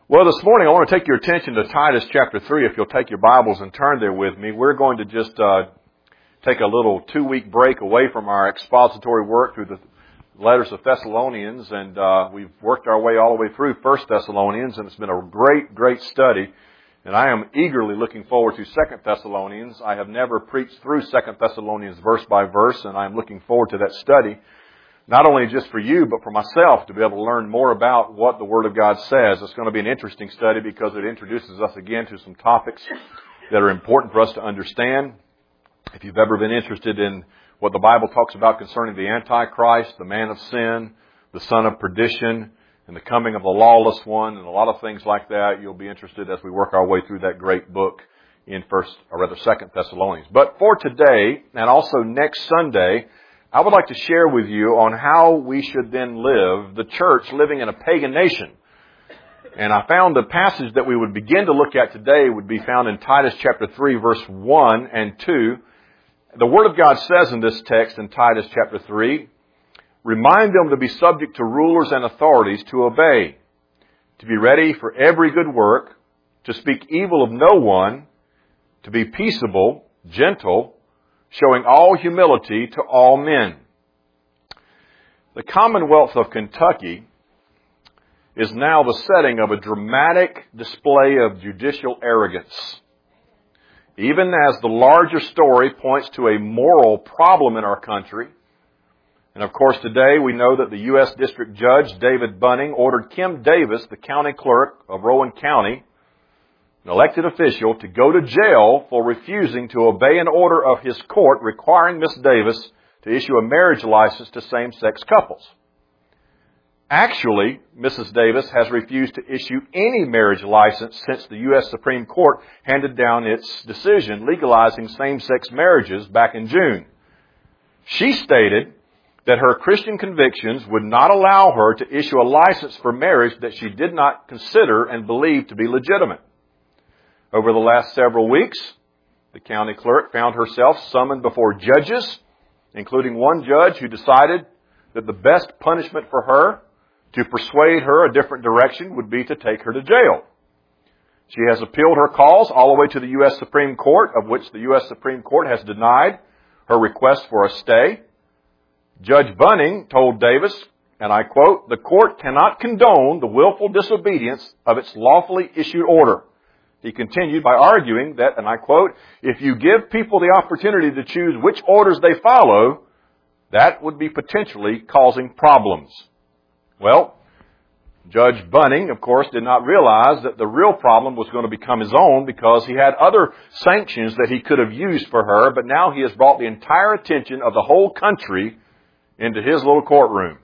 Well, this morning I want to take your attention to Titus chapter 3. If you'll take your Bibles and turn there with me, we're going to just take a little 2-week break away from our expository work through the letters of Thessalonians, and we've worked our way all the way through 1 Thessalonians, and it's been a great study. And I am eagerly looking forward to 2 Thessalonians. I have never preached through 2 Thessalonians verse by verse, and I'm looking forward to that study. Not only just for you, but for myself to be able to learn more about what the Word of God says. It's going to be an interesting study because it introduces us again to some topics that are important for us to understand. If you've ever been interested in what the Bible talks about concerning the Antichrist, the man of sin, the son of perdition, and the coming of the lawless one, and a lot of things like that, you'll be interested as we work our way through that great book in 2 Thessalonians. But for today, and also next Sunday, I would like to share with you on how we should then live, the church living in a pagan nation. And I found the passage that we would begin to look at today would be found in Titus chapter 3, verse 1 and 2. The Word of God says in this text in Titus chapter 3, "Remind them to be subject to rulers and authorities, to obey, to be ready for every good work, to speak evil of no one, to be peaceable, gentle, showing all humility to all men." The Commonwealth of Kentucky is now the setting of a dramatic display of judicial arrogance. Even as the larger story points to a moral problem in our country, and of course today we know that the U.S. District Judge David Bunning ordered Kim Davis, the county clerk of Rowan County, an elected official, to go to jail for refusing to obey an order of his court requiring Miss Davis to issue a marriage license to same-sex couples. Actually, Mrs. Davis has refused to issue any marriage license since the U.S. Supreme Court handed down its decision legalizing same-sex marriages back in June. She stated that her Christian convictions would not allow her to issue a license for marriage that she did not consider and believe to be legitimate. Over the last several weeks, the county clerk found herself summoned before judges, including one judge who decided that the best punishment for her to persuade her a different direction would be to take her to jail. She has appealed her cause all the way to the U.S. Supreme Court, of which the U.S. Supreme Court has denied her request for a stay. Judge Bunning told Davis, and I quote, "The court cannot condone the willful disobedience of its lawfully issued order." He continued by arguing that, and I quote, "If you give people the opportunity to choose which orders they follow, that would be potentially causing problems." Well, Judge Bunning, of course, did not realize that the real problem was going to become his own because he had other sanctions that he could have used for her, but now he has brought the entire attention of the whole country into his little courtroom.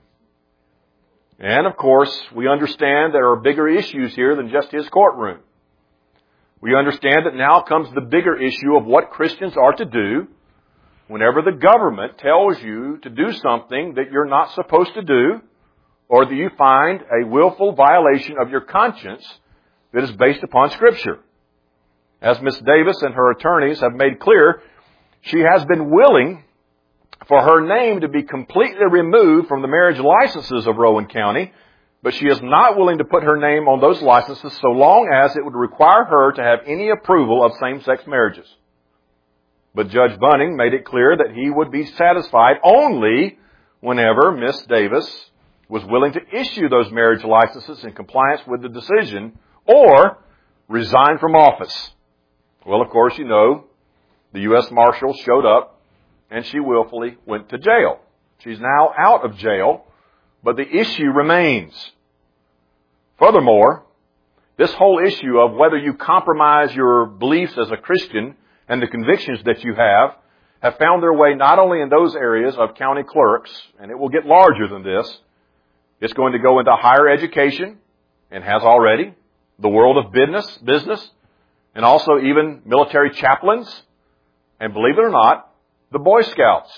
And, of course, we understand there are bigger issues here than just his courtroom. We understand that now comes the bigger issue of what Christians are to do whenever the government tells you to do something that you're not supposed to do, or that you find a willful violation of your conscience that is based upon Scripture. As Miss Davis and her attorneys have made clear, she has been willing for her name to be completely removed from the marriage licenses of Rowan County, but she is not willing to put her name on those licenses so long as it would require her to have any approval of same-sex marriages. But Judge Bunning made it clear that he would be satisfied only whenever Miss Davis was willing to issue those marriage licenses in compliance with the decision or resign from office. Well, of course, you know, the U.S. Marshal showed up and she willfully went to jail. She's now out of jail, but the issue remains. Furthermore, this whole issue of whether you compromise your beliefs as a Christian and the convictions that you have found their way not only in those areas of county clerks, and it will get larger than this. It's going to go into higher education, and has already, the world of business, and also even military chaplains, and believe it or not, the Boy Scouts.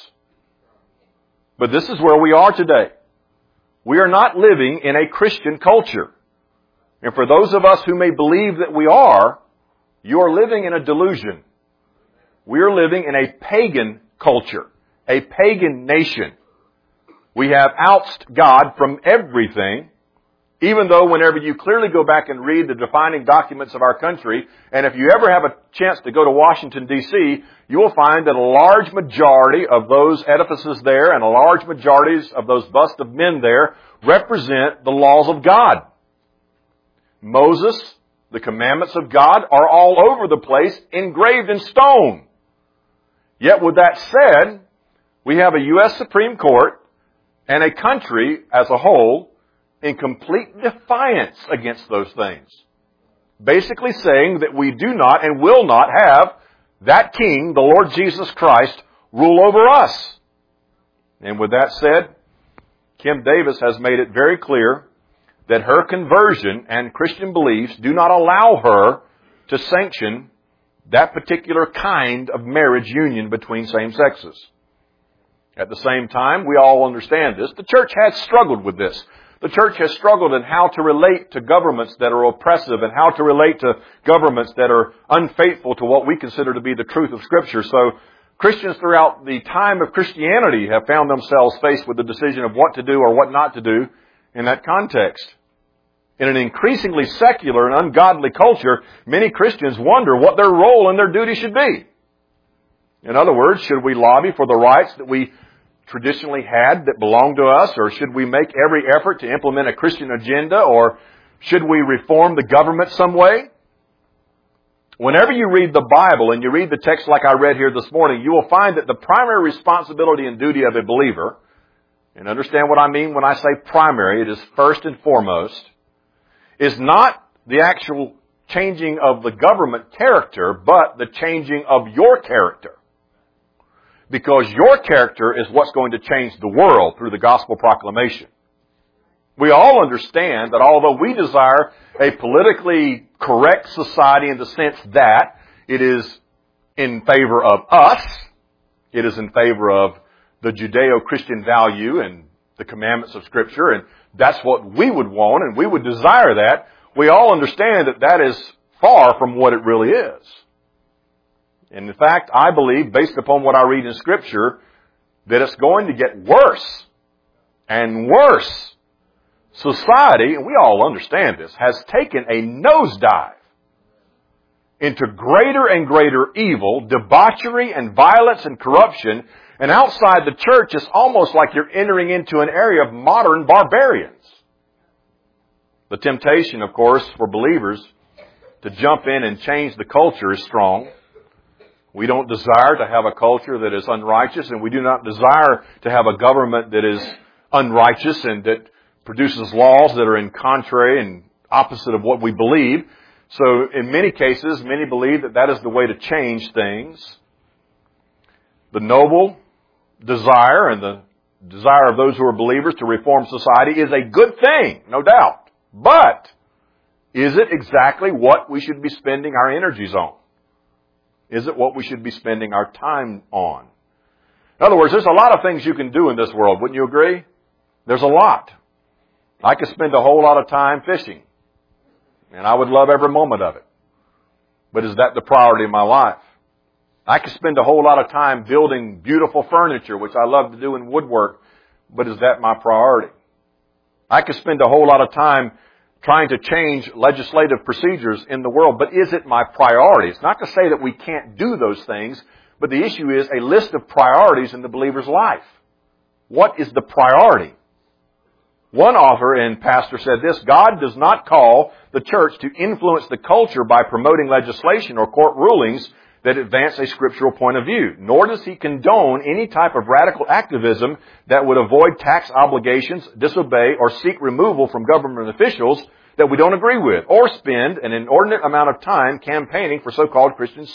But this is where we are today. We are not living in a Christian culture. And for those of us who may believe that we are, you are living in a delusion. We are living in a pagan culture, a pagan nation. We have ousted God from everything, Even though whenever you clearly go back and read the defining documents of our country, and if you ever have a chance to go to Washington, D.C., you will find that a large majority of those edifices there and a large majority of those busts of men there represent the laws of God. Moses, the commandments of God, are all over the place, engraved in stone. Yet with that said, we have a U.S. Supreme Court and a country as a whole in complete defiance against those things. Basically saying that we do not and will not have that King, the Lord Jesus Christ, rule over us. And with that said, Kim Davis has made it very clear that her conversion and Christian beliefs do not allow her to sanction that particular kind of marriage union between same sexes. At the same time, we all understand this. The church has struggled with this. The church has struggled in how to relate to governments that are oppressive and how to relate to governments that are unfaithful to what we consider to be the truth of Scripture. So Christians throughout the time of Christianity have found themselves faced with the decision of what to do or what not to do in that context. In an increasingly secular and ungodly culture, many Christians wonder what their role and their duty should be. In other words, should we lobby for the rights that we traditionally had that belonged to us, or should we make every effort to implement a Christian agenda, or should we reform the government some way? Whenever you read the Bible and you read the text like I read here this morning, you will find that the primary responsibility and duty of a believer, and understand what I mean when I say primary, it is first and foremost, is not the actual changing of the government character, but the changing of your character. Because your character is what's going to change the world through the gospel proclamation. We all understand that although we desire a politically correct society in the sense that it is in favor of us, it is in favor of the Judeo-Christian value and the commandments of Scripture, and that's what we would want, and we would desire that. We all understand that that is far from what it really is. And in fact, I believe, based upon what I read in Scripture, that it's going to get worse and worse. Society, and we all understand this, has taken a nosedive into greater and greater evil, debauchery and violence and corruption. And outside the church, it's almost like you're entering into an area of modern barbarians. The temptation, of course, for believers to jump in and change the culture is strong. We don't desire to have a culture that is unrighteous, and we do not desire to have a government that is unrighteous and that produces laws that are in contrary and opposite of what we believe. So in many cases, many believe that that is the way to change things. The noble desire and the desire of those who are believers to reform society is a good thing, no doubt. But is it exactly what we should be spending our energies on? Is it what we should be spending our time on? In other words, there's a lot of things you can do in this world. Wouldn't you agree? There's a lot. I could spend a whole lot of time fishing, and I would love every moment of it. But is that the priority of my life? I could spend a whole lot of time building beautiful furniture, which I love to do in woodwork, but is that my priority? I could spend a whole lot of time trying to change legislative procedures in the world, but is it my priority? It's not to say that we can't do those things, but the issue is a list of priorities in the believer's life. What is the priority? One author and pastor said this: God does not call the church to influence the culture by promoting legislation or court rulings that advance a scriptural point of view, nor does he condone any type of radical activism that would avoid tax obligations, disobey, or seek removal from government officials that we don't agree with, or spend an inordinate amount of time campaigning for so-called Christian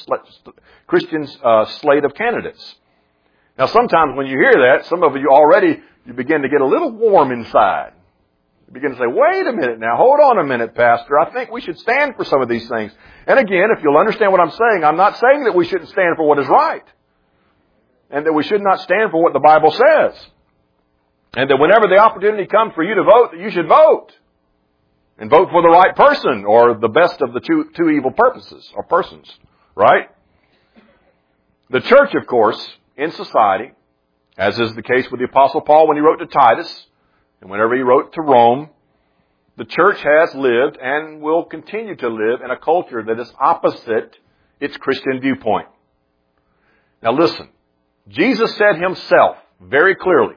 slate of candidates. Now, sometimes when you hear that, some of you begin to get a little warm inside. You begin to say, wait a minute now, hold on a minute, Pastor. I think we should stand for some of these things. And again, if you'll understand what I'm saying, I'm not saying that we shouldn't stand for what is right. And that we should not stand for what the Bible says. And that whenever the opportunity comes for you to vote, that you should vote. And vote for the right person, or the best of the two evil purposes, or persons. Right? The church, of course, in society, as is the case with the Apostle Paul when he wrote to Titus, and whenever he wrote to Rome, the church has lived and will continue to live in a culture that is opposite its Christian viewpoint. Now listen, Jesus said himself very clearly,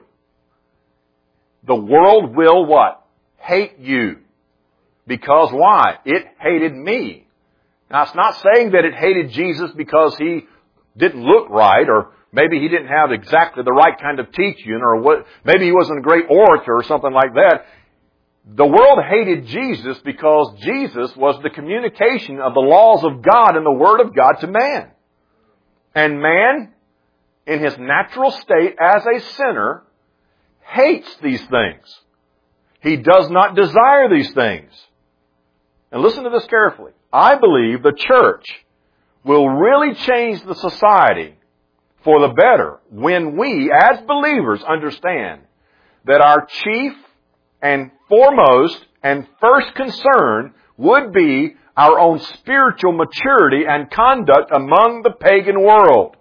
the world will what? Hate you. Because why? It hated me. Now it's not saying that it hated Jesus because he didn't look right, or maybe he didn't have exactly the right kind of teaching, or maybe he wasn't a great orator or something like that. The world hated Jesus because Jesus was the communication of the laws of God and the Word of God to man. And man, in his natural state as a sinner, hates these things. He does not desire these things. And listen to this carefully. I believe the church will really change the society for the better when we, as believers, understand that our chief and foremost and first concern would be our own spiritual maturity and conduct among the pagan world.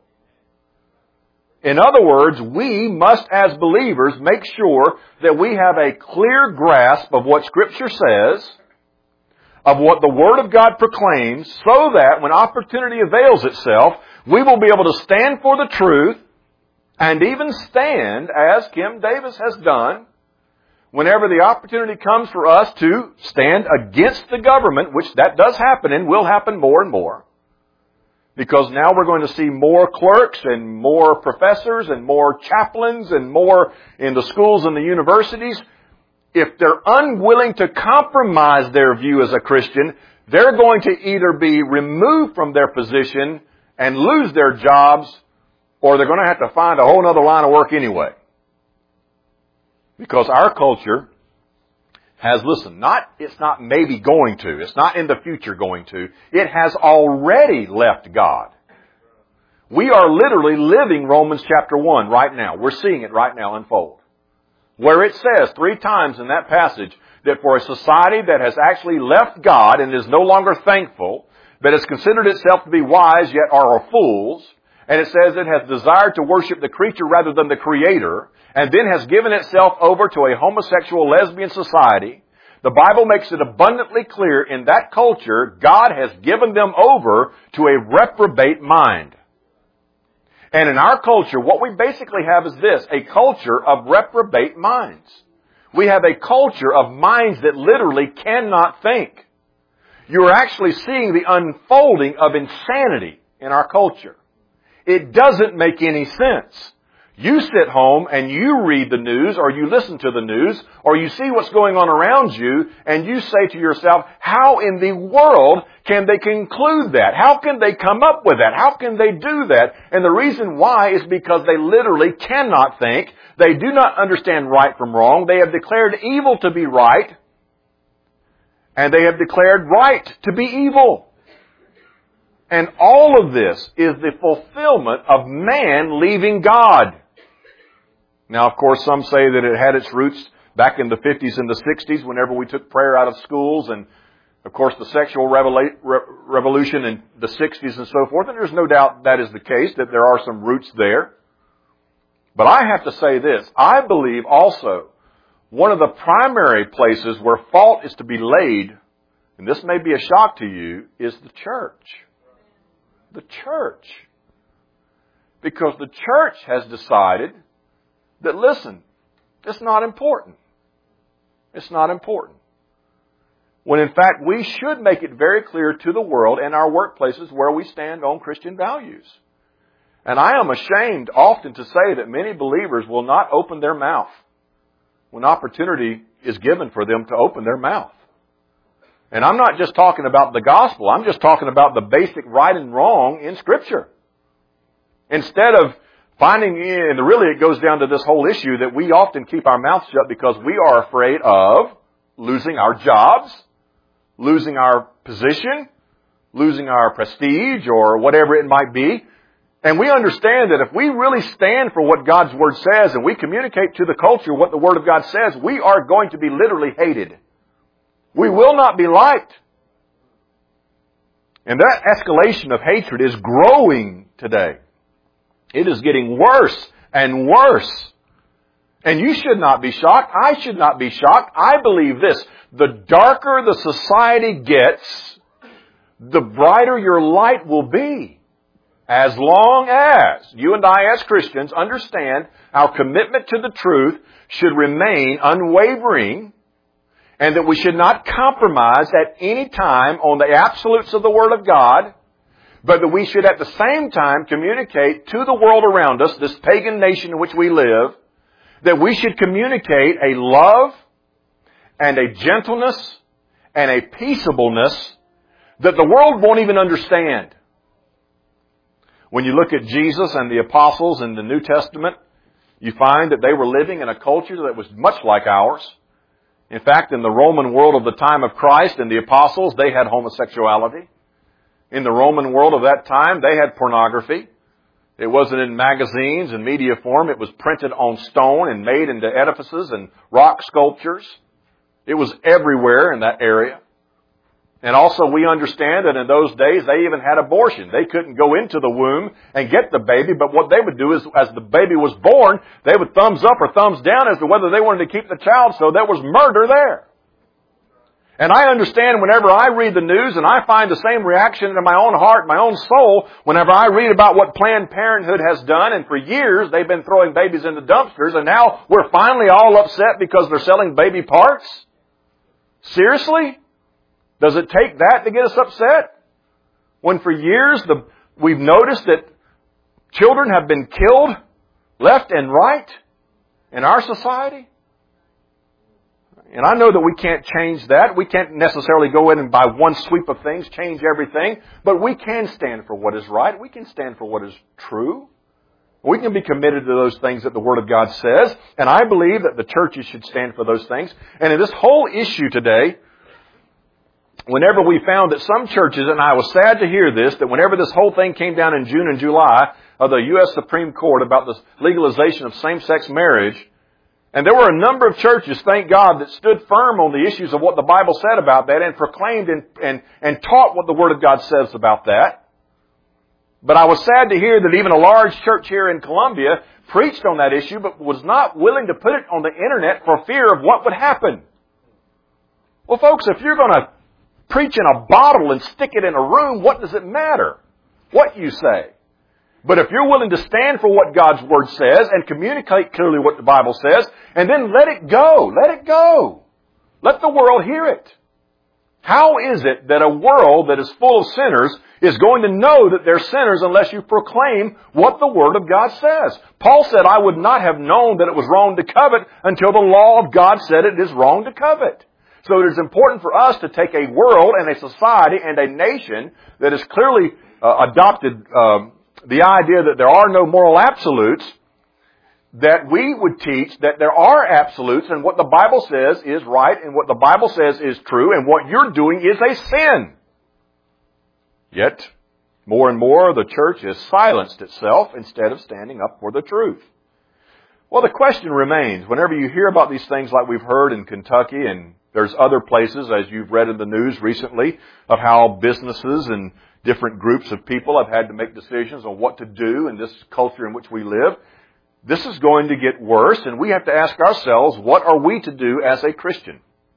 In other words, we must, as believers, make sure that we have a clear grasp of what Scripture says, of what the Word of God proclaims, so that when opportunity avails itself, we will be able to stand for the truth, and even stand, as Kim Davis has done, whenever the opportunity comes for us to stand against the government, which that does happen and will happen more and more. Because now we're going to see more clerks and more professors and more chaplains and more in the schools and the universities. If they're unwilling to compromise their view as a Christian, they're going to either be removed from their position and lose their jobs, or they're going to have to find a whole other line of work anyway. Because our culture has, listen, it's not maybe going to, it's not in the future going to, it has already left God. We are literally living Romans chapter 1 right now. We're seeing it right now unfold. Where it says 3 times in that passage that for a society that has actually left God and is no longer thankful, that has considered itself to be wise yet are fools, and it says it has desired to worship the creature rather than the Creator, and then has given itself over to a homosexual lesbian society, the Bible makes it abundantly clear in that culture, God has given them over to a reprobate mind. And in our culture, what we basically have is this, a culture of reprobate minds. We have a culture of minds that literally cannot think. You're actually seeing the unfolding of insanity in our culture. It doesn't make any sense. You sit home and you read the news, or you listen to the news, or you see what's going on around you, and you say to yourself, how in the world can they conclude that? How can they come up with that? How can they do that? And the reason why is because they literally cannot think. They do not understand right from wrong. They have declared evil to be right, and they have declared right to be evil. And all of this is the fulfillment of man leaving God. Now, of course, some say that it had its roots back in the 50s and the 60s whenever we took prayer out of schools, and, of course, the sexual revolution in the 60s and so forth. And there's no doubt that is the case, that there are some roots there. But I have to say this. I believe also one of the primary places where fault is to be laid, and this may be a shock to you, is the church. The church. Because the church has decided that, listen, it's not important. It's not important. When in fact we should make it very clear to the world in our workplaces where we stand on Christian values. And I am ashamed often to say that many believers will not open their mouth when opportunity is given for them to open their mouth. And I'm not just talking about the gospel. I'm just talking about the basic right and wrong in Scripture. Instead of finding, and really it goes down to this whole issue that we often keep our mouths shut because we are afraid of losing our jobs, losing our position, losing our prestige, or whatever it might be. And we understand that if we really stand for what God's Word says and we communicate to the culture what the Word of God says, we are going to be literally hated. We will not be liked. And that escalation of hatred is growing today. It is getting worse and worse. And you should not be shocked. I should not be shocked. I believe this. The darker the society gets, the brighter your light will be. As long as you and I as Christians understand our commitment to the truth should remain unwavering, and that we should not compromise at any time on the absolutes of the Word of God, but that we should at the same time communicate to the world around us, this pagan nation in which we live, that we should communicate a love and a gentleness and a peaceableness that the world won't even understand. When you look at Jesus and the apostles in the New Testament, you find that they were living in a culture that was much like ours. In fact, in the Roman world of the time of Christ and the apostles, they had homosexuality. In the Roman world of that time, they had pornography. It wasn't in magazines and media form. It was printed on stone and made into edifices and rock sculptures. It was everywhere in that area. And also we understand that in those days they even had abortion. They couldn't go into the womb and get the baby, but what they would do is as the baby was born, they would thumbs up or thumbs down as to whether they wanted to keep the child, so there was murder there. And I understand whenever I read the news and I find the same reaction in my own heart, my own soul, whenever I read about what Planned Parenthood has done, and for years they've been throwing babies into dumpsters, and now we're finally all upset because they're selling baby parts? Seriously? Does it take that to get us upset? When for years we've noticed that children have been killed left and right in our society? And I know that we can't change that. We can't necessarily go in and by one sweep of things change everything. But we can stand for what is right. We can stand for what is true. We can be committed to those things that the Word of God says. And I believe that the churches should stand for those things. And in this whole issue today, whenever we found that some churches, and I was sad to hear this, that whenever this whole thing came down in June and July of the U.S. Supreme Court about the legalization of same-sex marriage, and there were a number of churches, thank God, that stood firm on the issues of what the Bible said about that and proclaimed and taught what the Word of God says about that. But I was sad to hear that even a large church here in Columbia preached on that issue, but was not willing to put it on the internet for fear of what would happen. Well, folks, if you're going to preach in a bottle and stick it in a room, what does it matter what you say? But if you're willing to stand for what God's Word says and communicate clearly what the Bible says, and then let it go. Let it go. Let the world hear it. How is it that a world that is full of sinners is going to know that they're sinners unless you proclaim what the Word of God says? Paul said, I would not have known that it was wrong to covet until the law of God said it is wrong to covet. So it is important for us to take a world and a society and a nation that has clearly adopted the idea that there are no moral absolutes, that we would teach that there are absolutes and what the Bible says is right and what the Bible says is true and what you're doing is a sin. Yet, more and more, the church has silenced itself instead of standing up for the truth. Well, the question remains, whenever you hear about these things like we've heard in Kentucky, and there's other places, as you've read in the news recently, of how businesses and different groups of people have had to make decisions on what to do in this culture in which we live. This is going to get worse, and we have to ask ourselves, what are we to do as a Christian?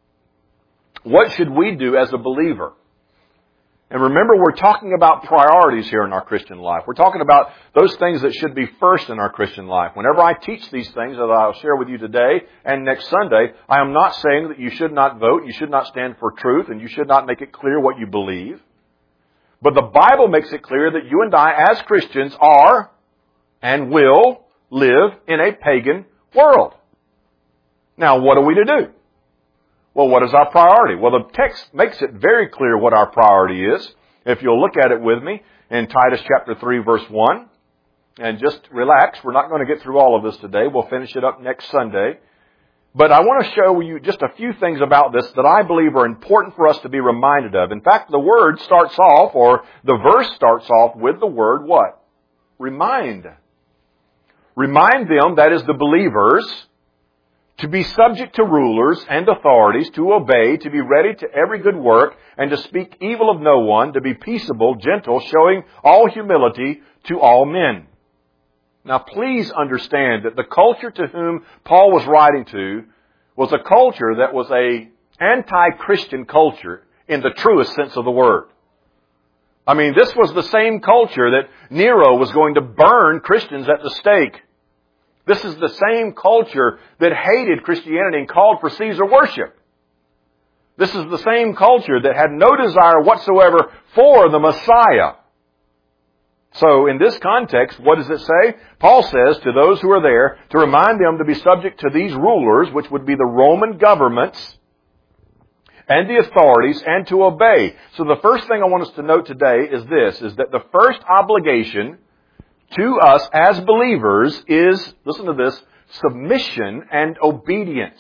What should we do as a believer? And remember, we're talking about priorities here in our Christian life. We're talking about those things that should be first in our Christian life. Whenever I teach these things that I'll share with you today and next Sunday, I am not saying that you should not vote, you should not stand for truth, and you should not make it clear what you believe. But the Bible makes it clear that you and I, as Christians, are and will live in a pagan world. Now, what are we to do? Well, what is our priority? Well, the text makes it very clear what our priority is. If you'll look at it with me in Titus chapter 3, verse 1. And just relax. We're not going to get through all of this today. We'll finish it up next Sunday. But I want to show you just a few things about this that I believe are important for us to be reminded of. In fact, the word starts off, or the verse starts off with the word what? Remind. Remind them, that is the believers, to be subject to rulers and authorities, to obey, to be ready to every good work, and to speak evil of no one, to be peaceable, gentle, showing all humility to all men. Now please understand that the culture to whom Paul was writing to was a culture that was a anti-Christian culture in the truest sense of the word. I mean, this was the same culture that Nero was going to burn Christians at the stake. This is the same culture that hated Christianity and called for Caesar worship. This is the same culture that had no desire whatsoever for the Messiah. So in this context, what does it say? Paul says to those who are there to remind them to be subject to these rulers, which would be the Roman governments and the authorities, and to obey. So the first thing I want us to note today is this, is that the first obligation to us as believers is, listen to this, submission and obedience.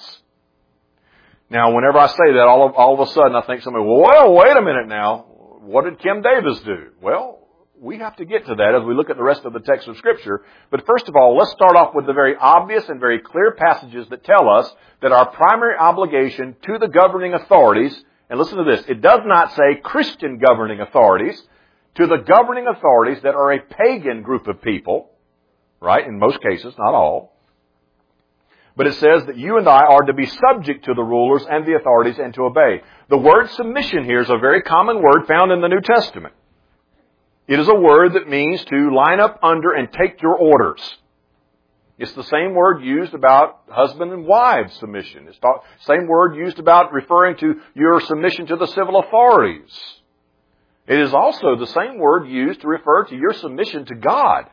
Now, whenever I say that, all of a sudden I think somebody, well, wait a minute now. What did Kim Davis do? Well, we have to get to that as we look at the rest of the text of Scripture. But first of all, let's start off with the very obvious and very clear passages that tell us that our primary obligation to the governing authorities, and listen to this, it does not say Christian governing authorities, to the governing authorities that are a pagan group of people, right? In most cases, not all. But it says that you and I are to be subject to the rulers and the authorities and to obey. The word submission here is a very common word found in the New Testament. It is a word that means to line up under and take your orders. It's the same word used about husband and wives submission. It's the same word used about referring to your submission to the civil authorities. It is also the same word used to refer to your submission to God.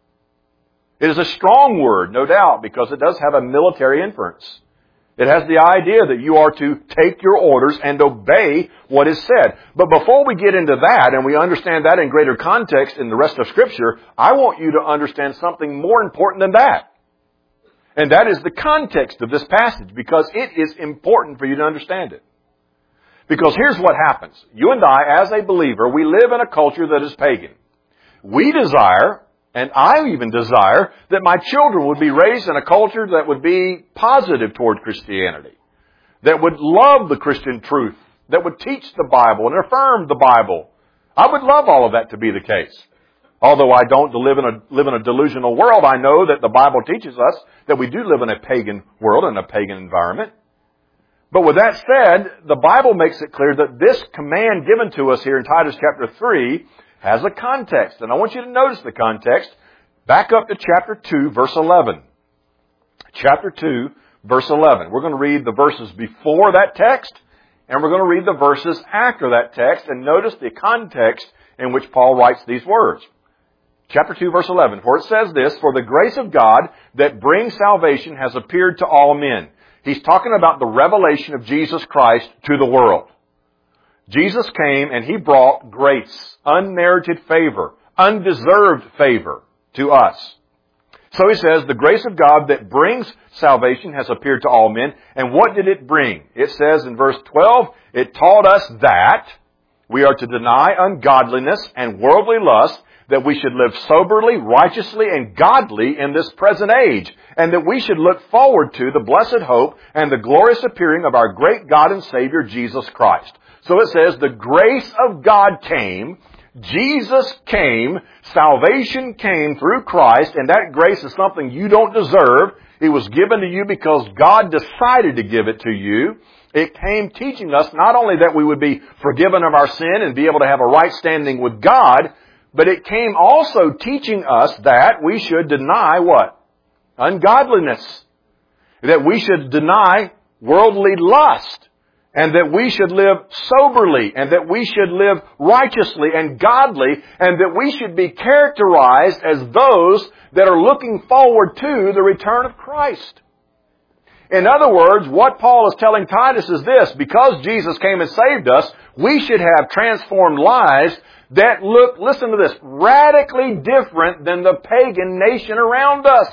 It is a strong word, no doubt, because it does have a military inference. It has the idea that you are to take your orders and obey what is said. But before we get into that, and we understand that in greater context in the rest of Scripture, I want you to understand something more important than that. And that is the context of this passage, because it is important for you to understand it. Because here's what happens. You and I, as a believer, we live in a culture that is pagan. We desire, and I even desire, that my children would be raised in a culture that would be positive toward Christianity, that would love the Christian truth, that would teach the Bible and affirm the Bible. I would love all of that to be the case. Although I don't live in a delusional world, I know that the Bible teaches us that we do live in a pagan world and a pagan environment. But with that said, the Bible makes it clear that this command given to us here in Titus chapter 3 has a context. And I want you to notice the context. Back up to chapter 2, verse 11. Chapter 2, verse 11. We're going to read the verses before that text, and we're going to read the verses after that text, and notice the context in which Paul writes these words. Chapter 2, verse 11. For it says this, for the grace of God that brings salvation has appeared to all men. He's talking about the revelation of Jesus Christ to the world. Jesus came and He brought grace, unmerited favor, undeserved favor to us. So He says, the grace of God that brings salvation has appeared to all men. And what did it bring? It says in verse 12, it taught us that we are to deny ungodliness and worldly lust, that we should live soberly, righteously, and godly in this present age, and that we should look forward to the blessed hope and the glorious appearing of our great God and Savior, Jesus Christ. So it says, the grace of God came, Jesus came, salvation came through Christ, and that grace is something you don't deserve. It was given to you because God decided to give it to you. It came teaching us not only that we would be forgiven of our sin and be able to have a right standing with God, but it came also teaching us that we should deny what? Ungodliness. That we should deny worldly lust. And that we should live soberly. And that we should live righteously and godly. And that we should be characterized as those that are looking forward to the return of Christ. In other words, what Paul is telling Titus is this. Because Jesus came and saved us, we should have transformed lives that look, listen to this, radically different than the pagan nation around us.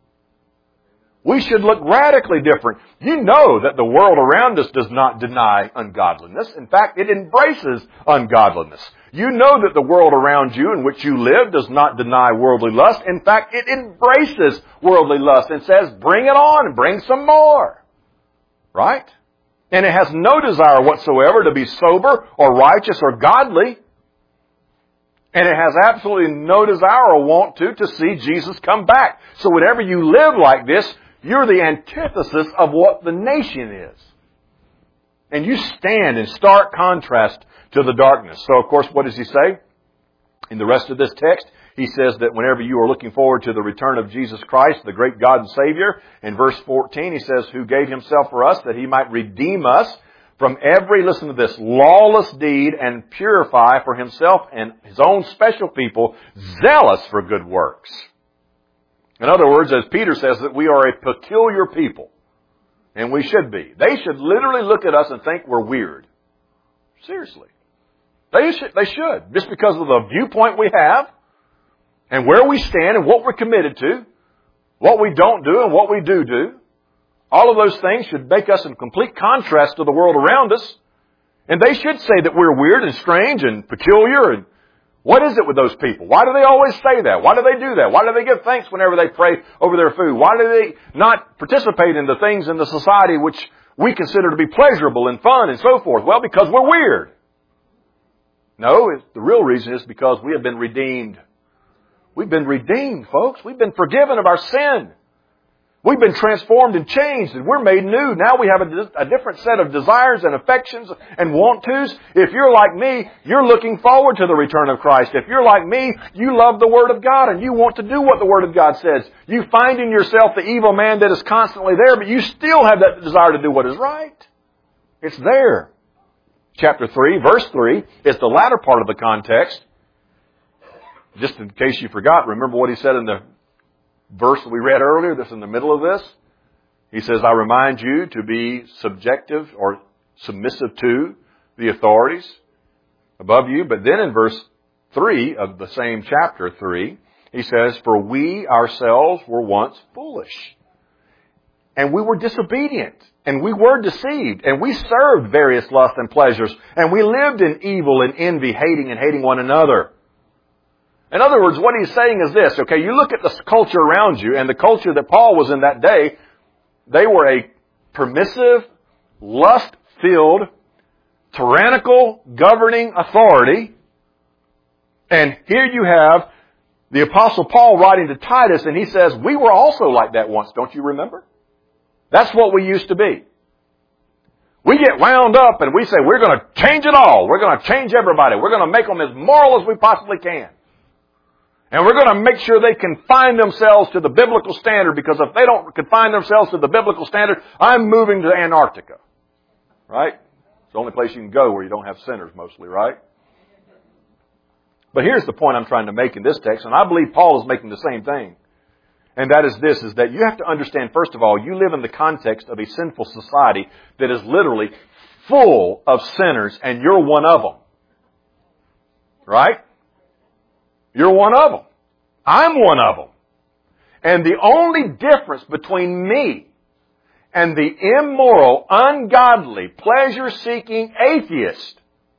We should look radically different. You know that the world around us does not deny ungodliness. In fact, it embraces ungodliness. You know that the world around you in which you live does not deny worldly lust. In fact, it embraces worldly lust and says, bring it on and bring some more. Right? And it has no desire whatsoever to be sober or righteous or godly. And it has absolutely no desire or want to see Jesus come back. So whenever you live like this, you're the antithesis of what the nation is. And you stand in stark contrast to the darkness. So of course, what does he say? In the rest of this text, he says that whenever you are looking forward to the return of Jesus Christ, the great God and Savior, in verse 14 he says, who gave himself for us that he might redeem us from every, listen to this, lawless deed and purify for himself and his own special people, zealous for good works. In other words, as Peter says, that we are a peculiar people. And we should be. They should literally look at us and think we're weird. Seriously. They should. Just because of the viewpoint we have, and where we stand and what we're committed to, what we don't do and what we do. All of those things should make us in complete contrast to the world around us. And they should say that we're weird and strange and peculiar. And what is it with those people? Why do they always say that? Why do they do that? Why do they give thanks whenever they pray over their food? Why do they not participate in the things in the society which we consider to be pleasurable and fun and so forth? Well, because we're weird. No, the real reason is because we have been redeemed. We've been redeemed, folks. We've been forgiven of our sin. We've been transformed and changed, and we're made new. Now we have a different set of desires and affections and want-tos. If you're like me, you're looking forward to the return of Christ. If you're like me, you love the Word of God, and you want to do what the Word of God says. You find in yourself the evil man that is constantly there, but you still have that desire to do what is right. It's there. Chapter 3, verse 3, is the latter part of the context. Just in case you forgot, remember what he said in the verse that we read earlier, that's in the middle of this? He says, I remind you to be subjective or submissive to the authorities above you. But then in verse 3 of the same chapter 3, he says, for we ourselves were once foolish. And we were disobedient. And we were deceived. And we served various lusts and pleasures. And we lived in evil and envy, hating one another. In other words, what he's saying is this, okay, you look at the culture around you, and the culture that Paul was in that day, they were a permissive, lust-filled, tyrannical, governing authority. And here you have the Apostle Paul writing to Titus, and he says, we were also like that once, don't you remember? That's what we used to be. We get wound up and we say, we're going to change it all. We're going to change everybody. We're going to make them as moral as we possibly can. And we're going to make sure they confine themselves to the biblical standard, because if they don't confine themselves to the biblical standard, I'm moving to Antarctica. Right? It's the only place you can go where you don't have sinners mostly, right? But here's the point I'm trying to make in this text, and I believe Paul is making the same thing. And that is this, is that you have to understand, first of all, you live in the context of a sinful society that is literally full of sinners, and you're one of them. Right? You're one of them. I'm one of them. And the only difference between me and the immoral, ungodly, pleasure-seeking atheist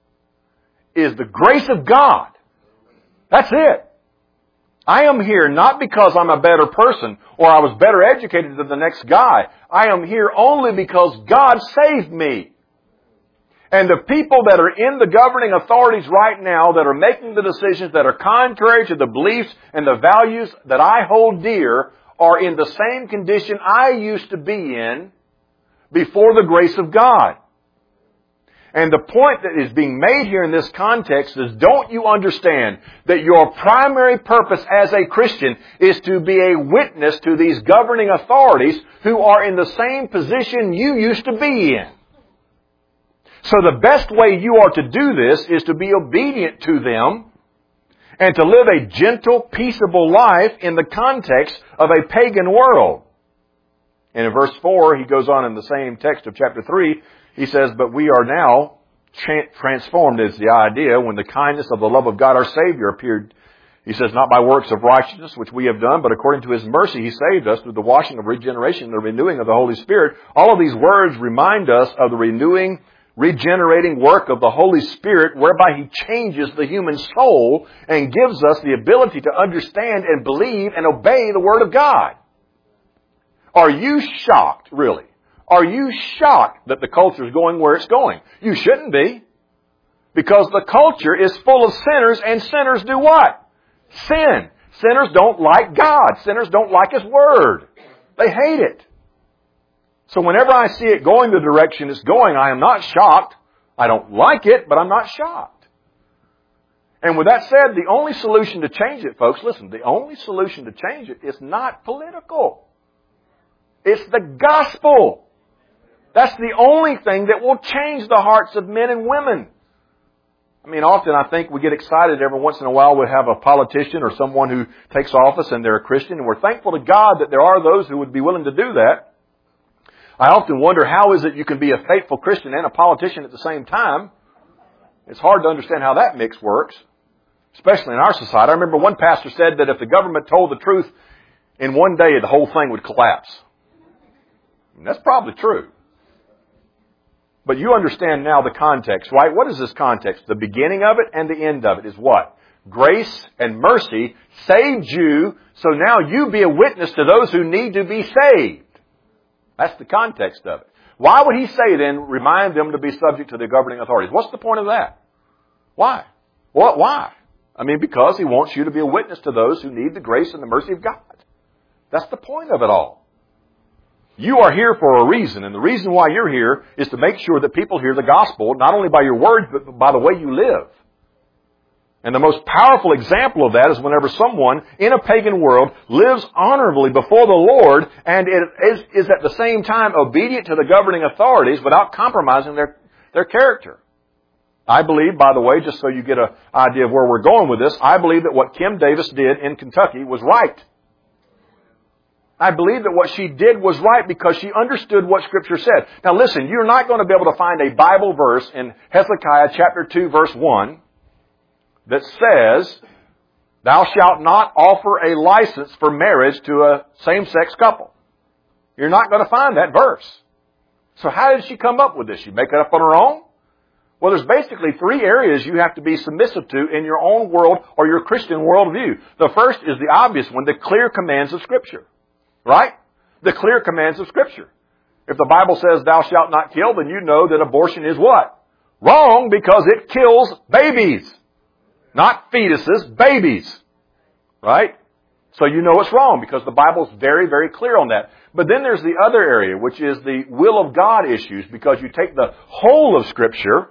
is the grace of God. That's it. I am here not because I'm a better person or I was better educated than the next guy. I am here only because God saved me. And the people that are in the governing authorities right now that are making the decisions that are contrary to the beliefs and the values that I hold dear are in the same condition I used to be in before the grace of God. And the point that is being made here in this context is, don't you understand that your primary purpose as a Christian is to be a witness to these governing authorities who are in the same position you used to be in? So the best way you are to do this is to be obedient to them and to live a gentle, peaceable life in the context of a pagan world. And in verse 4, he goes on in the same text of chapter 3, he says, but we are now transformed, is the idea, when the kindness of the love of God our Savior appeared. He says, not by works of righteousness which we have done, but according to His mercy He saved us through the washing of regeneration and the renewing of the Holy Spirit. All of these words remind us of the renewing, regenerating work of the Holy Spirit, whereby He changes the human soul and gives us the ability to understand and believe and obey the Word of God. Are you shocked, really? Are you shocked that the culture is going where it's going? You shouldn't be. Because the culture is full of sinners, and sinners do what? Sin. Sinners don't like God. Sinners don't like His Word. They hate it. So whenever I see it going the direction it's going, I am not shocked. I don't like it, but I'm not shocked. And with that said, the only solution to change it, folks, listen, the only solution to change it is not political. It's the gospel. That's the only thing that will change the hearts of men and women. I mean, often I think we get excited every once in a while we have a politician or someone who takes office and they're a Christian, and we're thankful to God that there are those who would be willing to do that. I often wonder, how is it you can be a faithful Christian and a politician at the same time? It's hard to understand how that mix works, especially in our society. I remember one pastor said that if the government told the truth in one day, the whole thing would collapse. And that's probably true. But you understand now the context, right? What is this context? The beginning of it and the end of it is what? Grace and mercy saved you, so now you be a witness to those who need to be saved. That's the context of it. Why would He say then, remind them to be subject to the governing authorities? What's the point of that? Why? What? Why? I mean, because He wants you to be a witness to those who need the grace and the mercy of God. That's the point of it all. You are here for a reason, and the reason why you're here is to make sure that people hear the gospel, not only by your words, but by the way you live. And the most powerful example of that is whenever someone in a pagan world lives honorably before the Lord and is at the same time obedient to the governing authorities without compromising their character. I believe, by the way, just so you get an idea of where we're going with this, I believe that what Kim Davis did in Kentucky was right. I believe that what she did was right because she understood what Scripture said. Now listen, you're not going to be able to find a Bible verse in Hezekiah chapter 2 verse 1 that says, "Thou shalt not offer a license for marriage to a same-sex couple." You're not going to find that verse. So how did she come up with this? She make it up on her own? Well, there's basically three areas you have to be submissive to in your own world or your Christian worldview. The first is the obvious one, the clear commands of Scripture. Right? The clear commands of Scripture. If the Bible says thou shalt not kill, then you know that abortion is what? Wrong, because it kills babies. Not fetuses, babies. Right? So you know it's wrong because the Bible's very, very clear on that. But then there's the other area, which is the will of God issues, because you take the whole of Scripture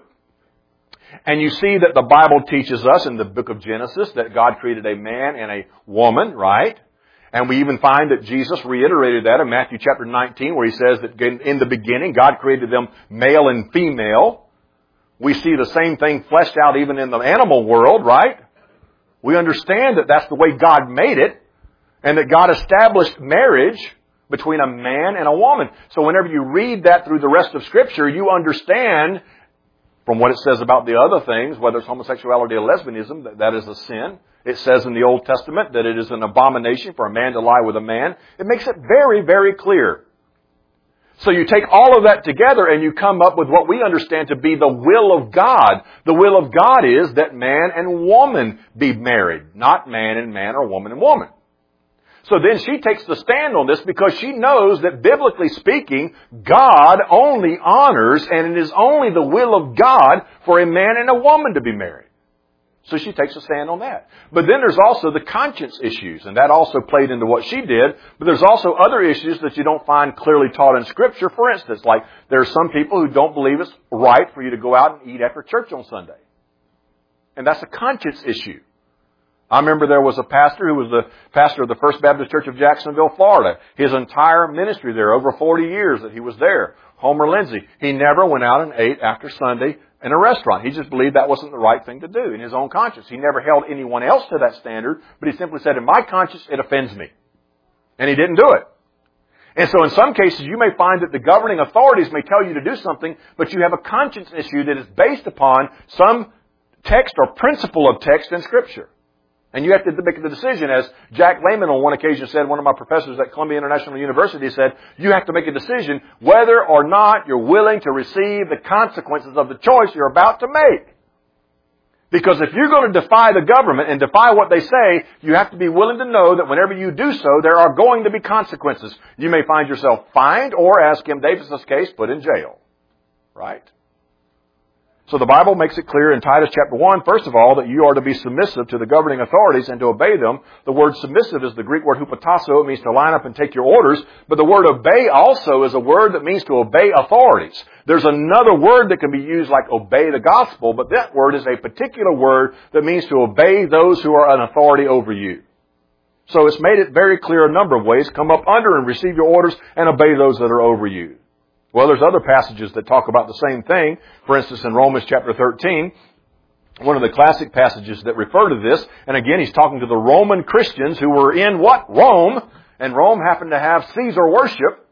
and you see that the Bible teaches us in the book of Genesis that God created a man and a woman, right? And we even find that Jesus reiterated that in Matthew chapter 19, where He says that in the beginning, God created them male and female. We see the same thing fleshed out even in the animal world, right? We understand that that's the way God made it, and that God established marriage between a man and a woman. So whenever you read that through the rest of Scripture, you understand from what it says about the other things, whether it's homosexuality or lesbianism, that is a sin. It says in the Old Testament that it is an abomination for a man to lie with a man. It makes it very, very clear. So you take all of that together and you come up with what we understand to be the will of God. The will of God is that man and woman be married, not man and man or woman and woman. So then she takes the stand on this because she knows that biblically speaking, God only honors and it is only the will of God for a man and a woman to be married. So she takes a stand on that. But then there's also the conscience issues, and that also played into what she did. But there's also other issues that you don't find clearly taught in Scripture. For instance, like there are some people who don't believe it's right for you to go out and eat after church on Sunday. And that's a conscience issue. I remember there was a pastor who was the pastor of the First Baptist Church of Jacksonville, Florida. His entire ministry there, over 40 years that he was there, Homer Lindsay, he never went out and ate after Sunday in a restaurant. He just believed that wasn't the right thing to do in his own conscience. He never held anyone else to that standard, but he simply said, in my conscience, it offends me. And he didn't do it. And so in some cases, you may find that the governing authorities may tell you to do something, but you have a conscience issue that is based upon some text or principle of text in Scripture. And you have to make the decision, as Jack Lehman on one occasion said, one of my professors at Columbia International University said, you have to make a decision whether or not you're willing to receive the consequences of the choice you're about to make. Because if you're going to defy the government and defy what they say, you have to be willing to know that whenever you do so, there are going to be consequences. You may find yourself fined or, as Kim Davis's case, put in jail. Right? So the Bible makes it clear in Titus chapter 1, first of all, that you are to be submissive to the governing authorities and to obey them. The word submissive is the Greek word hupotasso. It means to line up and take your orders. But the word obey also is a word that means to obey authorities. There's another word that can be used like obey the gospel, but that word is a particular word that means to obey those who are an authority over you. So it's made it very clear a number of ways. Come up under and receive your orders and obey those that are over you. Well, there's other passages that talk about the same thing. For instance, in Romans chapter 13, one of the classic passages that refer to this, and again, he's talking to the Roman Christians who were in what? Rome. And Rome happened to have Caesar worship.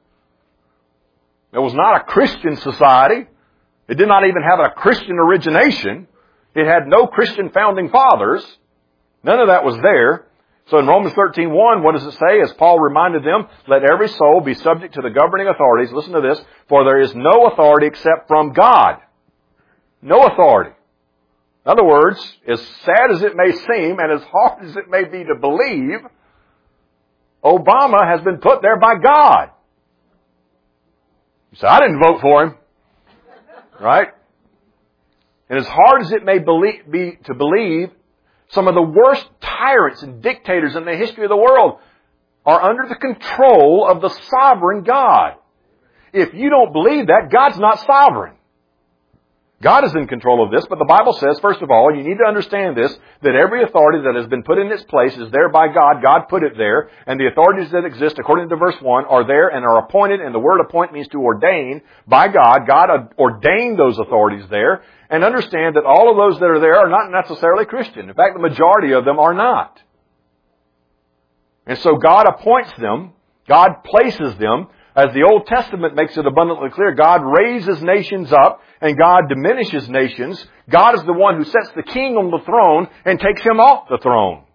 It was not a Christian society. It did not even have a Christian origination. It had no Christian founding fathers. None of that was there. So in Romans 13:1, what does it say? As Paul reminded them, let every soul be subject to the governing authorities. Listen to this. For there is no authority except from God. No authority. In other words, as sad as it may seem and as hard as it may be to believe, Obama has been put there by God. You say, I didn't vote for him. Right? And as hard as it may be to believe, some of the worst tyrants and dictators in the history of the world are under the control of the sovereign God. If you don't believe that, God's not sovereign. God is in control of this, but the Bible says, first of all, you need to understand this, that every authority that has been put in its place is there by God. God put it there, and the authorities that exist, according to verse 1, are there and are appointed, and the word appoint means to ordain by God. God ordained those authorities there, and understand that all of those that are there are not necessarily Christian. In fact, the majority of them are not. And so God appoints them, God places them. As the Old Testament makes it abundantly clear, God raises nations up and God diminishes nations. God is the one who sets the king on the throne and takes him off the throne.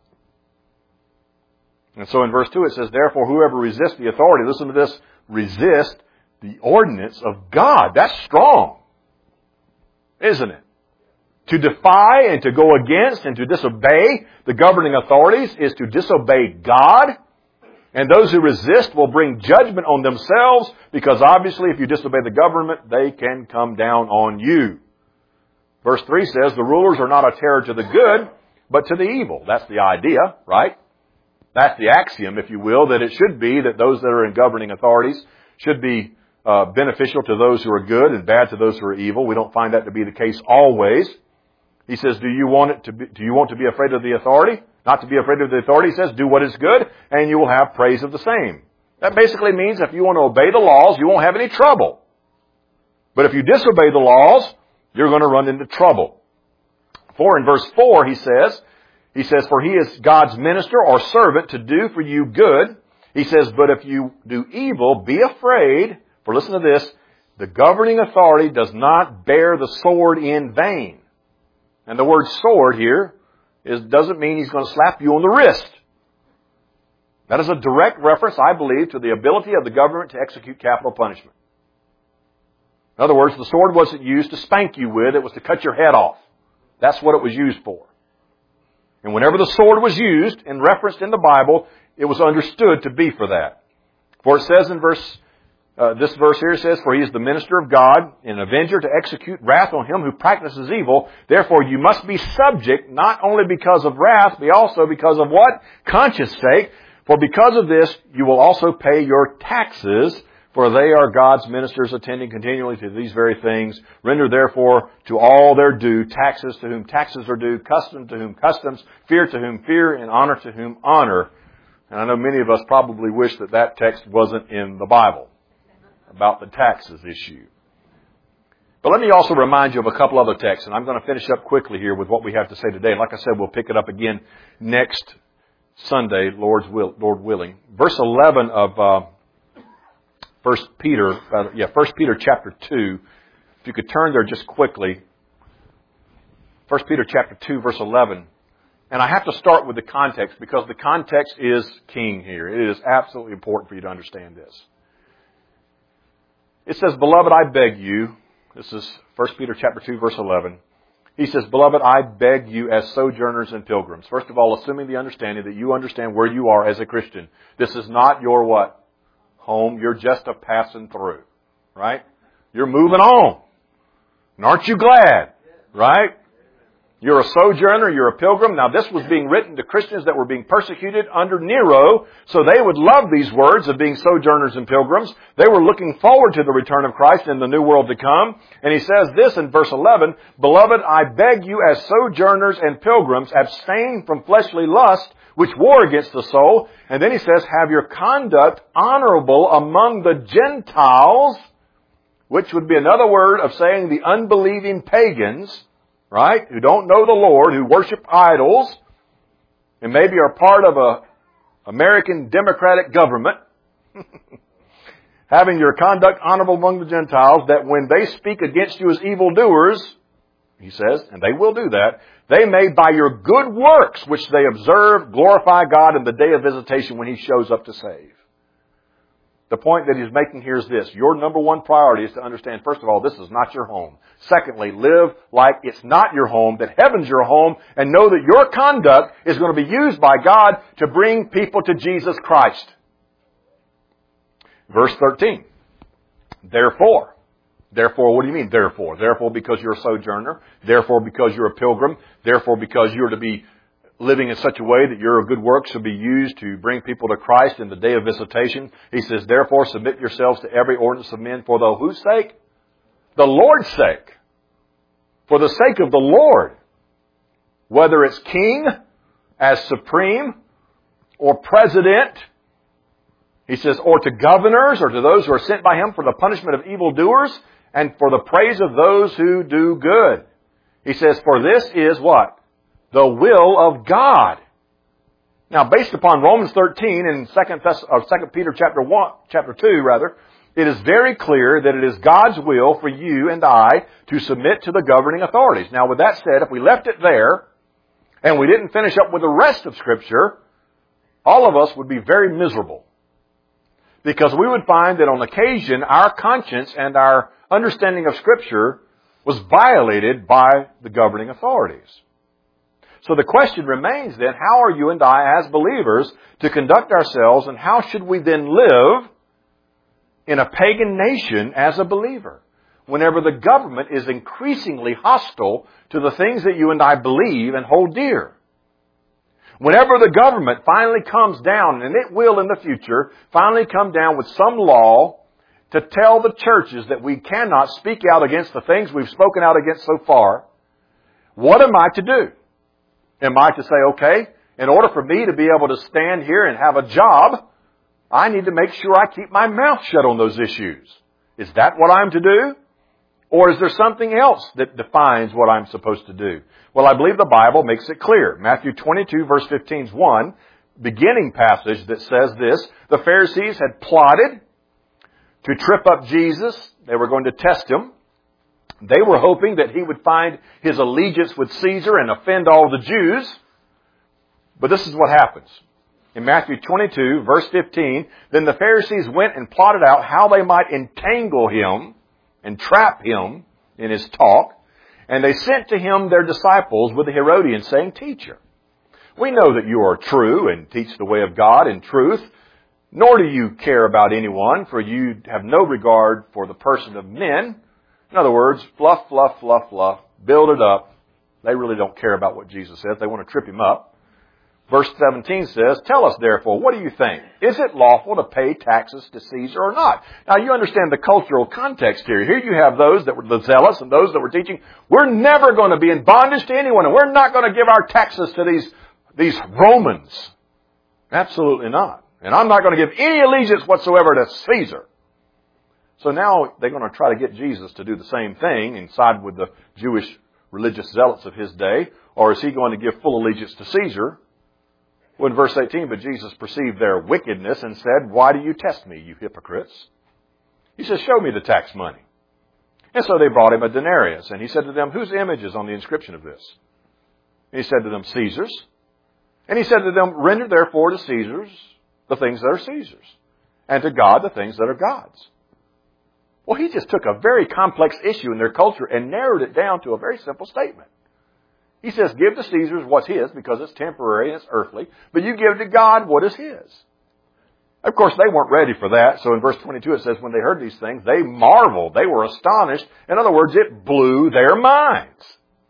And so in verse 2 it says, therefore whoever resists the authority, listen to this, resist the ordinance of God. That's strong, isn't it? To defy and to go against and to disobey the governing authorities is to disobey God. And those who resist will bring judgment on themselves because obviously if you disobey the government, they can come down on you. Verse 3 says, the rulers are not a terror to the good, but to the evil. That's the idea, right? That's the axiom, if you will, that it should be that those that are in governing authorities should be beneficial to those who are good and bad to those who are evil. We don't find that to be the case always. He says, do you want to be afraid of the authority? Not to be afraid of the authority, he says, do what is good, and you will have praise of the same. That basically means if you want to obey the laws, you won't have any trouble. But if you disobey the laws, you're going to run into trouble. For in verse 4, he says, for he is God's minister or servant to do for you good. He says, but if you do evil, be afraid. For listen to this, the governing authority does not bear the sword in vain. And the word sword here doesn't mean he's going to slap you on the wrist. That is a direct reference, I believe, to the ability of the government to execute capital punishment. In other words, the sword wasn't used to spank you with, it was to cut your head off. That's what it was used for. And whenever the sword was used and referenced in the Bible, it was understood to be for that. For it says in this verse here says, for he is the minister of God, an avenger to execute wrath on him who practices evil. Therefore you must be subject, not only because of wrath, but also because of what? Conscience sake. For because of this, you will also pay your taxes, for they are God's ministers attending continually to these very things. Render therefore to all their due, taxes to whom taxes are due, custom to whom customs, fear to whom fear, and honor to whom honor. And I know many of us probably wish that text wasn't in the Bible about the taxes issue. But let me also remind you of a couple other texts, and I'm going to finish up quickly here with what we have to say today. Like I said, we'll pick it up again next Sunday, Lord willing. Verse 11 of 1 Peter chapter 2. If you could turn there just quickly. 1 Peter chapter 2, verse 11. And I have to start with the context because the context is king here. It is absolutely important for you to understand this. It says, beloved, I beg you. This is 1 Peter chapter 2, verse 11. He says, beloved, I beg you as sojourners and pilgrims. First of all, assuming the understanding that you understand where you are as a Christian. This is not your what? Home. You're just a passing through. Right? You're moving on. And aren't you glad? Right? You're a sojourner, you're a pilgrim. Now this was being written to Christians that were being persecuted under Nero, so they would love these words of being sojourners and pilgrims. They were looking forward to the return of Christ in the new world to come. And he says this in verse 11, Beloved, I beg you as sojourners and pilgrims, abstain from fleshly lust, which war against the soul. And then he says, have your conduct honorable among the Gentiles, which would be another word of saying the unbelieving pagans, right, who don't know the Lord, who worship idols, and maybe are part of a American democratic government, having your conduct honorable among the Gentiles, that when they speak against you as evildoers, he says, and they will do that, they may by your good works, which they observe, glorify God in the day of visitation when He shows up to save. The point that he's making here is this. Your number one priority is to understand, first of all, this is not your home. Secondly, live like it's not your home, that heaven's your home, and know that your conduct is going to be used by God to bring people to Jesus Christ. Verse 13. Therefore, what do you mean, therefore? Therefore, because you're a sojourner. Therefore, because you're a pilgrim. Therefore, because you're to be living in such a way that your good works should be used to bring people to Christ in the day of visitation. He says, therefore, submit yourselves to every ordinance of men for the whose sake? The Lord's sake. For the sake of the Lord. Whether it's king as supreme or president, he says, or to governors or to those who are sent by Him for the punishment of evildoers and for the praise of those who do good. He says, for this is what? The will of God. Now, based upon Romans 13 and 2 Peter chapter 2, it is very clear that it is God's will for you and I to submit to the governing authorities. Now, with that said, if we left it there and we didn't finish up with the rest of Scripture, all of us would be very miserable. Because we would find that on occasion, our conscience and our understanding of Scripture was violated by the governing authorities. So the question remains then, how are you and I as believers to conduct ourselves, and how should we then live in a pagan nation as a believer? Whenever the government is increasingly hostile to the things that you and I believe and hold dear. Whenever the government finally comes down, and it will in the future, finally come down with some law to tell the churches that we cannot speak out against the things we've spoken out against so far, what am I to do? Am I to say, okay, in order for me to be able to stand here and have a job, I need to make sure I keep my mouth shut on those issues. Is that what I'm to do? Or is there something else that defines what I'm supposed to do? Well, I believe the Bible makes it clear. Matthew 22 verse 15 is one beginning passage that says this. The Pharisees had plotted to trip up Jesus. They were going to test Him. They were hoping that He would find His allegiance with Caesar and offend all the Jews. But this is what happens. In Matthew 22, verse 15, then the Pharisees went and plotted out how they might entangle Him and trap Him in His talk. And they sent to Him their disciples with the Herodians, saying, Teacher, we know that you are true and teach the way of God in truth, nor do you care about anyone, for you have no regard for the person of men. In other words, fluff, fluff, fluff, fluff, build it up. They really don't care about what Jesus says. They want to trip Him up. Verse 17 says, Tell us therefore, what do you think? Is it lawful to pay taxes to Caesar or not? Now you understand the cultural context here. Here you have those that were the zealous and those that were teaching, we're never going to be in bondage to anyone, and we're not going to give our taxes to these Romans. Absolutely not. And I'm not going to give any allegiance whatsoever to Caesar. So now they're going to try to get Jesus to do the same thing and side with the Jewish religious zealots of His day. Or is He going to give full allegiance to Caesar? Well, in verse 18, but Jesus perceived their wickedness and said, Why do you test me, you hypocrites? He says, Show me the tax money. And so they brought Him a denarius. And He said to them, Whose image is on the inscription of this? And He said to them, Caesar's. And He said to them, Render therefore to Caesar's the things that are Caesar's, and to God the things that are God's. Well, He just took a very complex issue in their culture and narrowed it down to a very simple statement. He says, give to Caesar's what's his, because it's temporary and it's earthly, but you give to God what is His. Of course, they weren't ready for that, so in verse 22 it says, when they heard these things, they marveled, they were astonished. In other words, it blew their minds.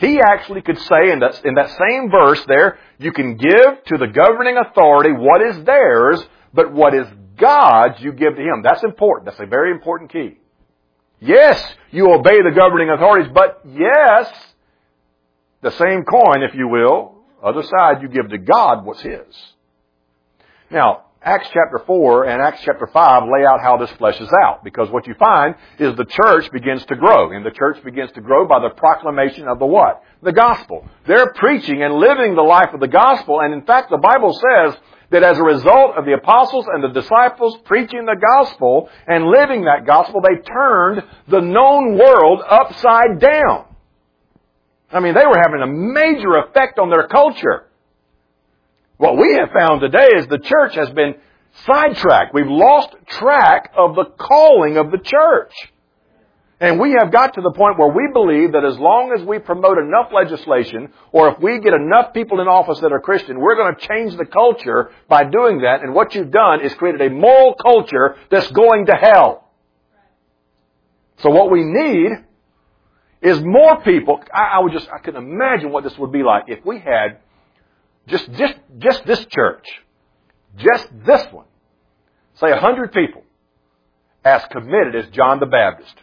He actually could say in that same verse there, you can give to the governing authority what is theirs, but what is God's you give to Him. That's important. That's a very important key. Yes, you obey the governing authorities, but yes, the same coin, if you will, other side, you give to God what's His. Now, Acts chapter 4 and Acts chapter 5 lay out how this fleshes out, because what you find is the church begins to grow, and the church begins to grow by the proclamation of the what? The gospel. They're preaching and living the life of the gospel, and in fact the Bible says that as a result of the apostles and the disciples preaching the gospel and living that gospel, they turned the known world upside down. I mean, they were having a major effect on their culture. What we have found today is the church has been sidetracked. We've lost track of the calling of the church. And we have got to the point where we believe that as long as we promote enough legislation, or if we get enough people in office that are Christian, we're going to change the culture by doing that. And what you've done is created a moral culture that's going to hell. So what we need is more people. I can imagine what this would be like if we had just this church, just this one, say 100 people as committed as John the Baptist.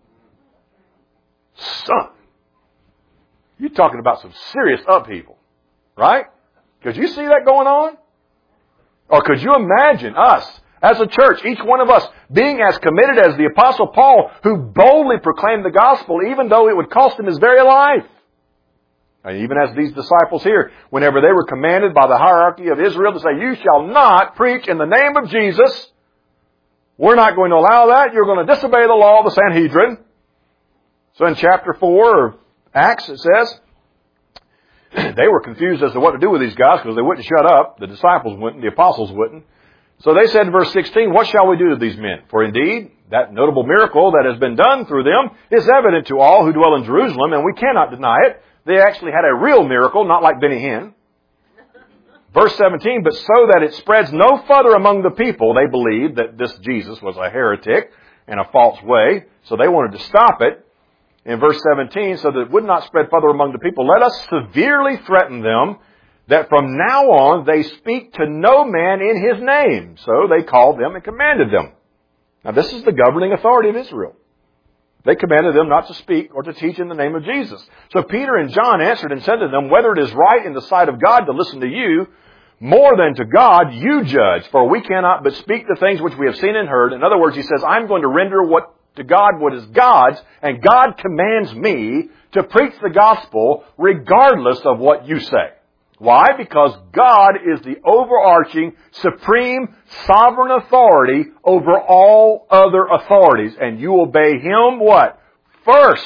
Son, you're talking about some serious upheaval, right? Could you see that going on? Or could you imagine us as a church, each one of us, being as committed as the Apostle Paul, who boldly proclaimed the gospel even though it would cost him his very life? And even as these disciples here, whenever they were commanded by the hierarchy of Israel to say, you shall not preach in the name of Jesus, we're not going to allow that. You're going to disobey the law of the Sanhedrin. So in chapter 4 of Acts, it says, they were confused as to what to do with these guys because they wouldn't shut up. The disciples wouldn't, the apostles wouldn't. So they said in verse 16, what shall we do to these men? For indeed, that notable miracle that has been done through them is evident to all who dwell in Jerusalem, and we cannot deny it. They actually had a real miracle, not like Benny Hinn. Verse 17, but so that it spreads no further among the people, they believed that this Jesus was a heretic and a false way, so they wanted to stop it. In verse 17, so that it would not spread further among the people, let us severely threaten them that from now on they speak to no man in His name. So they called them and commanded them. Now this is the governing authority of Israel. They commanded them not to speak or to teach in the name of Jesus. So Peter and John answered and said to them, whether it is right in the sight of God to listen to you, more than to God, you judge. For we cannot but speak the things which we have seen and heard. In other words, he says, I'm going to render to God what is God's, and God commands me to preach the gospel regardless of what you say. Why? Because God is the overarching, supreme, sovereign authority over all other authorities. And you obey Him what? First.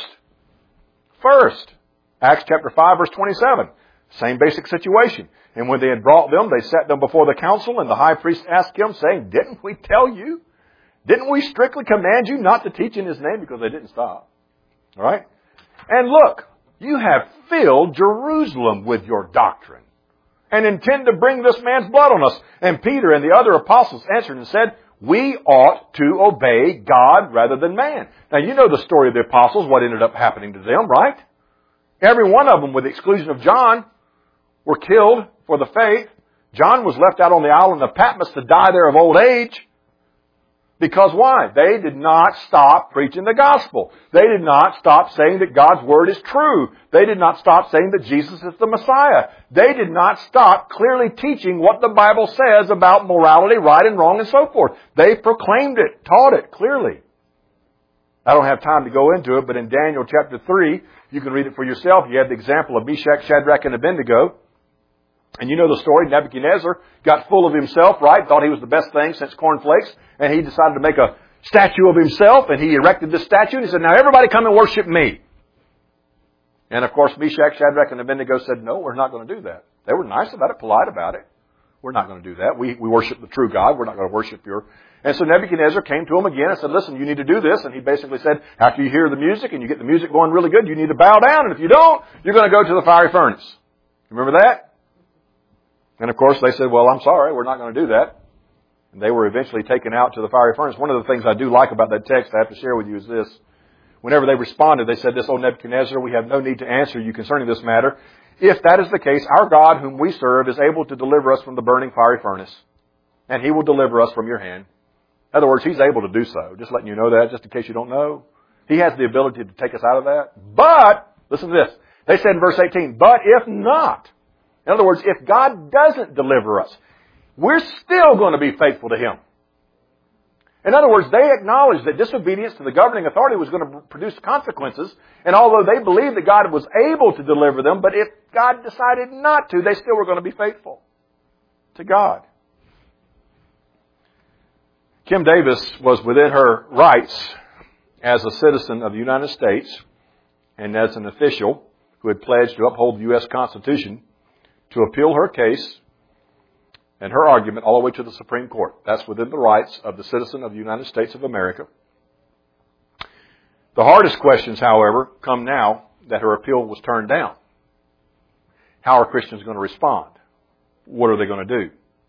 Acts chapter 5 verse 27. Same basic situation. And when they had brought them, they set them before the council, and the high priest asked him, saying, didn't we tell you? Didn't we strictly command you not to teach in His name? Because they didn't stop. All right? And look, you have filled Jerusalem with your doctrine and intend to bring this man's blood on us. And Peter and the other apostles answered and said, we ought to obey God rather than man. Now, you know the story of the apostles, what ended up happening to them, right? Every one of them, with the exclusion of John, were killed for the faith. John was left out on the island of Patmos to die there of old age. Because why? They did not stop preaching the gospel. They did not stop saying that God's Word is true. They did not stop saying that Jesus is the Messiah. They did not stop clearly teaching what the Bible says about morality, right and wrong, and so forth. They proclaimed it, taught it clearly. I don't have time to go into it, but in Daniel chapter 3, you can read it for yourself. You have the example of Meshach, Shadrach, and Abednego. And you know the story. Nebuchadnezzar got full of himself, right? Thought he was the best thing since cornflakes. And he decided to make a statue of himself. And he erected this statue. And he said, now everybody come and worship me. And of course, Meshach, Shadrach, and Abednego said, no, we're not going to do that. They were nice about it, polite about it. We're not going to do that. We worship the true God. We're not going to worship your... And so Nebuchadnezzar came to him again and said, listen, you need to do this. And he basically said, after you hear the music and you get the music going really good, you need to bow down. And if you don't, you're going to go to the fiery furnace. Remember that? And of course they said, well, I'm sorry, we're not going to do that. And they were eventually taken out to the fiery furnace. One of the things I do like about that text I have to share with you is this. whenever they responded, they said this, "O Nebuchadnezzar, we have no need to answer you concerning this matter. If that is the case, our God whom we serve is able to deliver us from the burning fiery furnace, and He will deliver us from your hand." In other words, He's able to do so. Just letting you know that, just in case you don't know. He has the ability to take us out of that. But, listen to this. They said in verse 18, "But if not," in other words, if God doesn't deliver us, we're still going to be faithful to Him. In other words, they acknowledged that disobedience to the governing authority was going to produce consequences, and although they believed that God was able to deliver them, but if God decided not to, they still were going to be faithful to God. Kim Davis was within her rights as a citizen of the United States and as an official who had pledged to uphold the U.S. Constitution to appeal her case and her argument all the way to the Supreme Court. That's within the rights of the citizen of the United States of America. The hardest questions, however, come now that her appeal was turned down. How are Christians going to respond? What are they going to do?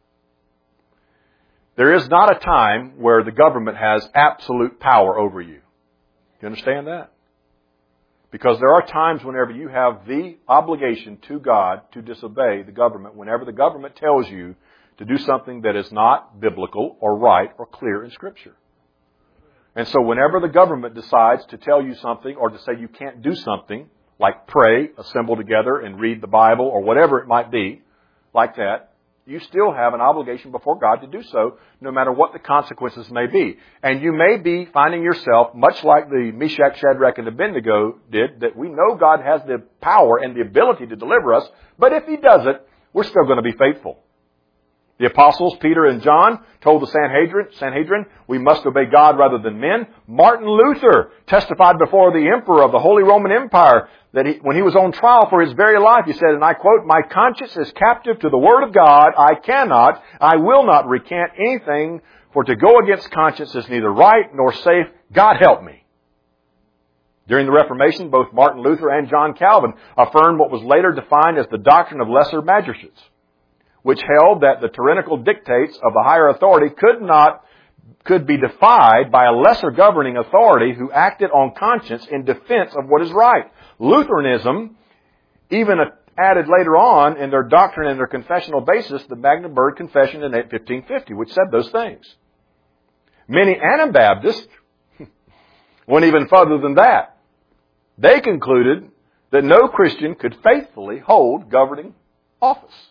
There is not a time where the government has absolute power over you. You understand that? Because there are times whenever you have the obligation to God to disobey the government, whenever the government tells you to do something that is not biblical or right or clear in Scripture. And so whenever the government decides to tell you something or to say you can't do something, like pray, assemble together and read the Bible or whatever it might be, like that, you still have an obligation before God to do so, no matter what the consequences may be. And you may be finding yourself, much like the Meshach, Shadrach, and Abednego did, that we know God has the power and the ability to deliver us, but if He doesn't, we're still going to be faithful. The apostles, Peter and John, told the Sanhedrin, we must obey God rather than men. Martin Luther testified before the emperor of the Holy Roman Empire that when he was on trial for his very life, he said, and I quote, "My conscience is captive to the Word of God. I will not recant anything, for to go against conscience is neither right nor safe. God help me." During the Reformation, both Martin Luther and John Calvin affirmed what was later defined as the doctrine of lesser magistrates, which held that the tyrannical dictates of the higher authority could be defied by a lesser governing authority who acted on conscience in defense of what is right. Lutheranism even added later on in their doctrine and their confessional basis the Magdeburg Confession in 1550, which said those things. Many Anabaptists went even further than that. They concluded that no Christian could faithfully hold governing office.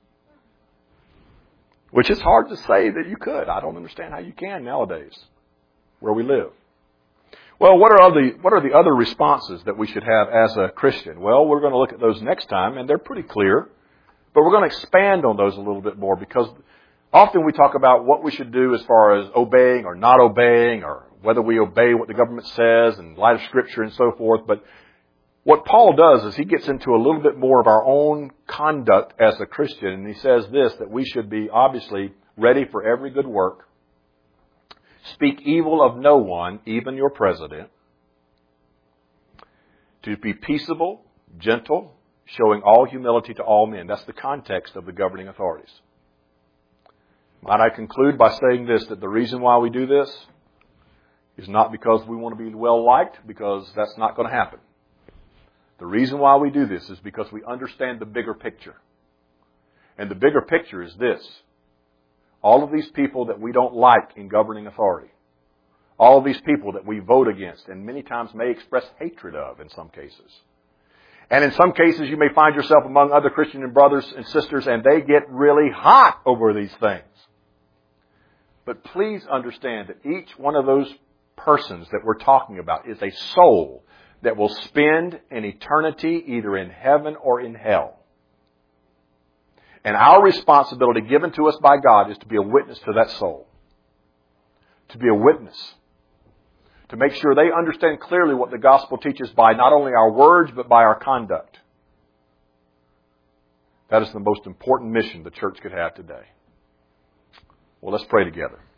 Which is hard to say that you could. I don't understand how you can nowadays, where we live. Well, what are the other responses that we should have as a Christian? Well, we're going to look at those next time, and they're pretty clear. But we're going to expand on those a little bit more, because often we talk about what we should do as far as obeying or not obeying, or whether we obey what the government says in light of Scripture and so forth. But what Paul does is he gets into a little bit more of our own conduct as a Christian. And he says this, that we should be obviously ready for every good work. Speak evil of no one, even your president. To be peaceable, gentle, showing all humility to all men. That's the context of the governing authorities. Might I conclude by saying this, that the reason why we do this is not because we want to be well liked, because that's not going to happen. The reason why we do this is because we understand the bigger picture. And the bigger picture is this. All of these people that we don't like in governing authority, all of these people that we vote against and many times may express hatred of in some cases. And in some cases you may find yourself among other Christian brothers and sisters and they get really hot over these things. But please understand that each one of those persons that we're talking about is a soul that will spend an eternity either in heaven or in hell. And our responsibility given to us by God is to be a witness to that soul. To be a witness. To make sure they understand clearly what the gospel teaches by not only our words, but by our conduct. That is the most important mission the church could have today. Well, let's pray together.